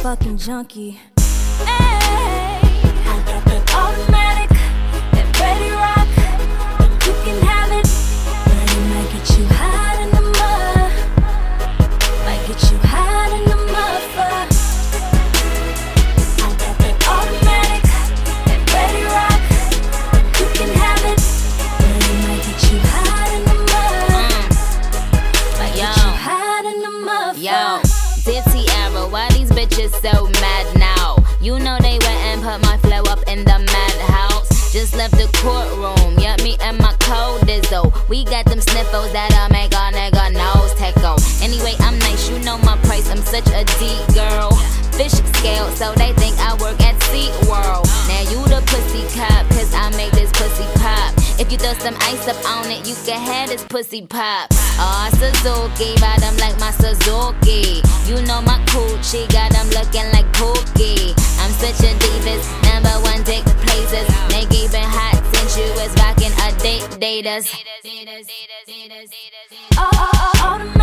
fucking junkie. Hey, I got that automatic, that ready rock. You can have it, but it might get you hot in the mud. Might get you hot in the mud. I got that automatic, that ready rock. You can have it, but it might get you hot in the mud. Might get you hot in the mud. Yo, Dipsy Arrow, why these bitches so mad now? You know they went and put my flow up in the madhouse. Just left the courtroom, yeah, me and my co-dizzo. We got them sniffles that'll make a nigga nose tickle. Anyway, I'm nice, you know my price, I'm such a D girl. Fish scale, so they think I work at SeaWorld. Now you the pussy cop, cause I make this pussy pop. If you throw some ice up on it, you can have this pussy pop. Aw, Suzuki, ride them like my Suzuki. You know my coochie, got them looking like Pookie. I'm such a divas, #1 dick places. Nigga been hot since you was rockin' a date daters. Automatic.